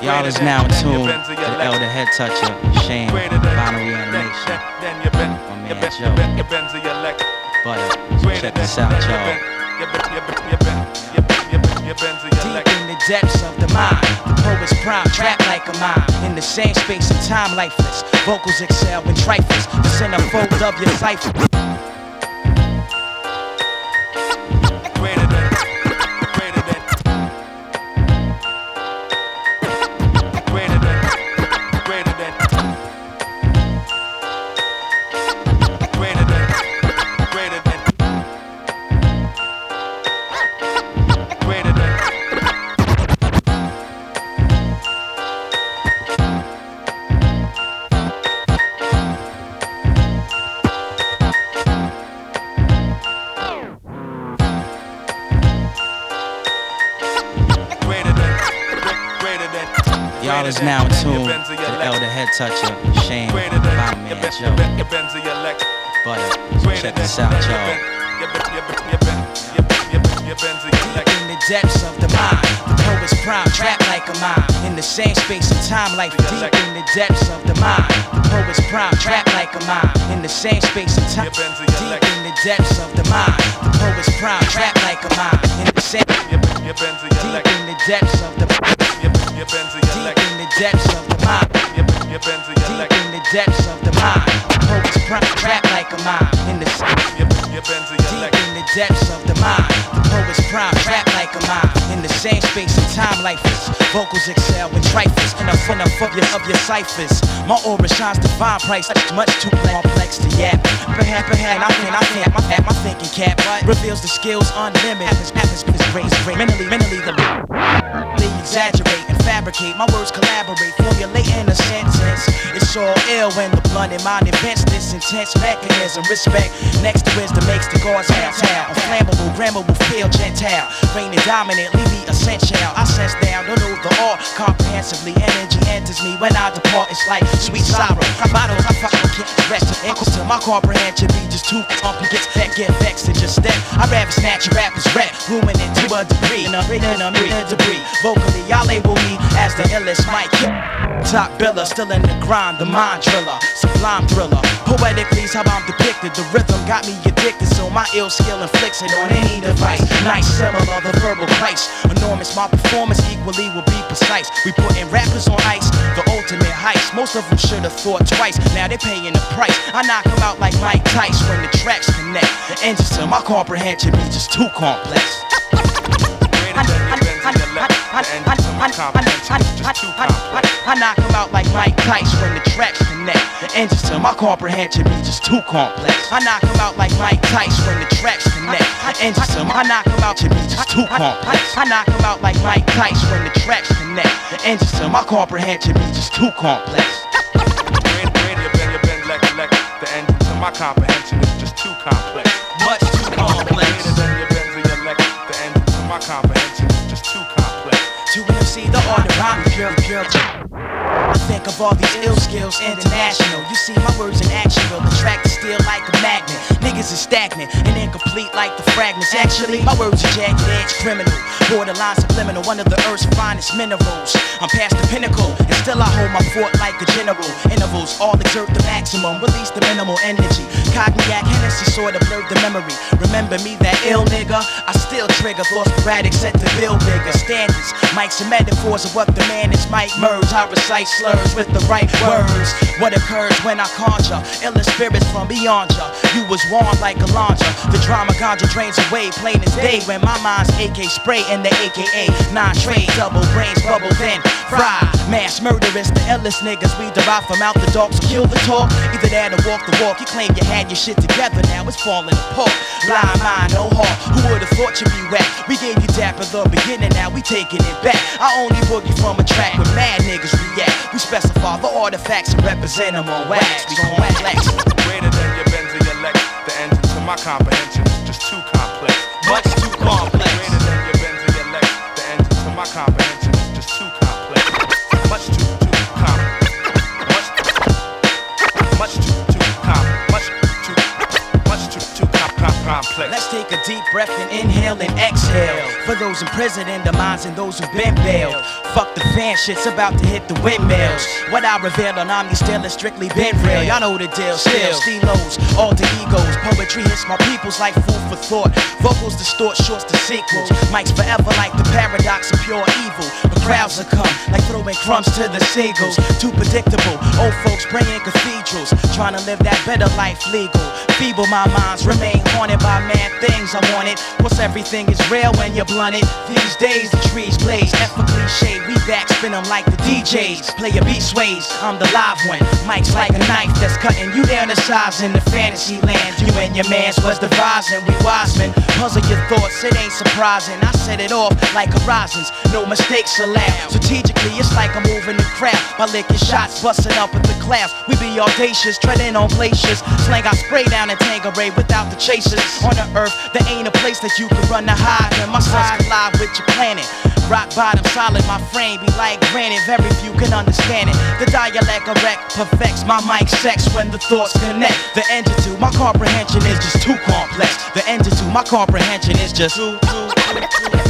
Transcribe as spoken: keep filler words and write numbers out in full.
Y'all is now in tune to the Elder Head Toucher, Shane, Final Reanimation. My man Joe, Butter. Check this out, y'all. Deep in the depths of the mind, the poet's prime, trapped like a mine. In the same space and time, lifeless. Vocals excel in trifles, the centerfold of your cipher. Y'all is now in tune to the Elder Head Toucher, Shane, my man Joe, Butter. Check this out, y'all. Deep in the depths of the mind, the poet's prime, trapped like a mine. In the same space and time, life deep in the depths of the mind, the poet's prime, trapped like a mine. In the same space and time, deep in the depths of the mind, the poet's prime, trapped like a mine. In the same, deep in the depths of the mind. Deep in the depths of the mind. Deep in the depths of the mind. The poet's trapped like a mine. In the deep in the depths of the mind. The poet's prime trapped like a mine. In the same space and time, lifeless. Vocals excel in trifles. And I'm full of your of your ciphers. My aura shines divine price. Much too complex to yap. Perhaps, perhaps I think I think my my thinking cap reveals the skills unlimited. Happens, happens, raise, raise. Mentally, mentally the exaggerate and fabricate. My words collaborate, formulating a sentence. It's all ill when the blunt in mind invents this intense mechanism. Respect next to wisdom makes the gods have town. Flammable, grammable, feel gentile. Reigning dominant, leave me essential. I sense down, don't know the all comprehensively. Energy enters me when I depart. It's like sweet sorrow. Bottles I fucking can't rest. Equals to my comprehension be just too complicated. That get vexed and just step. I'd rather snatch a rapper's rap, ruin it to a degree. And I'm in a debris. Vocally, y'all label me as the illest mic. Top biller, still in the grind, the mind driller, sublime thriller. Poetically is how I'm depicted. The rhythm got me addicted, so my ill skill inflicts it on any device. Nice, similar, the verbal price. Enormous, my performance equally will be precise. We putting rappers on ice, the ultimate heist. Most of them should have thought twice, now they paying the price. I knock them out like Mike Tice when the tracks connect. The engines to my comprehension be just too complex. I knock them out like Mike Tice when the tracks connect. The engines to my comprehension be just too complex. I knock them out like Mike Tice when the tracks connect. The engines to my I knock them out to be just too complex. I knock them out like Mike Tice when the tracks connect. The engines to my comprehension be just too complex. The engine to my comprehension is just too complex. Much too complex. The engine to my comprehension is just too complex. To M C, the art of rhyme, pure, pure. I think of all these ill skills international. You see my words in action will attract the steel like a magnet. Niggas is stagnant and incomplete like the fragments. Actually, my words are jagged edge criminal. Borderline subliminal, one of the earth's finest minerals. I'm past the pinnacle and still I hold my fort like a general. Intervals all exert the maximum, release the minimal energy. Cognac, Hennessy sort of blurred the memory. Remember me, that ill nigga? I still trigger thoughts sporadic, set to build bigger standards. Mics and metaphors of what the man is might merge. I recite slurs with the right words. What occurs when I conjure illest spirits from beyond ya. You was warned like a launcher. The drama ganja drains away, plain as day. When my mind's A K spray in the A K A nine trade, double brains bubble then fry. Mass murderers, the illest niggas we derive from out the dark. So kill the talk, either that or walk the walk. You claim you had your shit together, now it's falling apart. Blind mind, no heart. Who would've thought you'd be whack? We gave you dap at the beginning, now we taking it back. I only boogie from a track where mad niggas react. We specify the artifacts and represent them on wax. We gon' flex. Greater than your benzoyelect. The engine to my comprehension is just too complex. Much too complex. Greater than your benzoyelect. The engine to my comprehension is just too complex. Much too, too complex. Much, much too, too complex. Much too, much too, too com- com- complex. Let's take a deep breath and inhale and exhale. For those in prison and the minds and those who've been bailed. Fuck the fan shit's about to hit the windmills. What I revealed on Omni still has strictly been real. Y'all know the deal, still stilos, alter egos. Poetry hits my peoples like food for thought. Vocals distort shorts to sequels. Mics forever like the paradox of pure evil. The crowds will come like throwing crumbs to the seagulls. Too predictable, old folks bringing cathedrals. Trying to live that better life legal. Feeble my minds remain haunted by mad things I wanted. What's everything is real when you're blunted. These days the trees blaze, ethically shade. We back spin them like the D Js. Play a beat sways, I'm the live one. Mike's like a knife that's cutting you down to size in the fantasy land. You and your mans was devising, we wise men. Puzzle your thoughts, it ain't surprising. I set it off like horizons, no mistakes allowed. Strategically, it's like I'm moving the crowd by licking shots, busting up at the clouds. We be audacious, treading on glaciers. Slang I spray down in Tangeray without the chasers. On the earth, there ain't a place that you can run to hide. And my suns collide with your planet. Rock bottom solid, my frame be like granite. Very few can understand it. The dialect erect perfects my mic sex when the thoughts connect. The engine to my comprehension is just too complex. The engine to my comprehension is just too, too, too, too.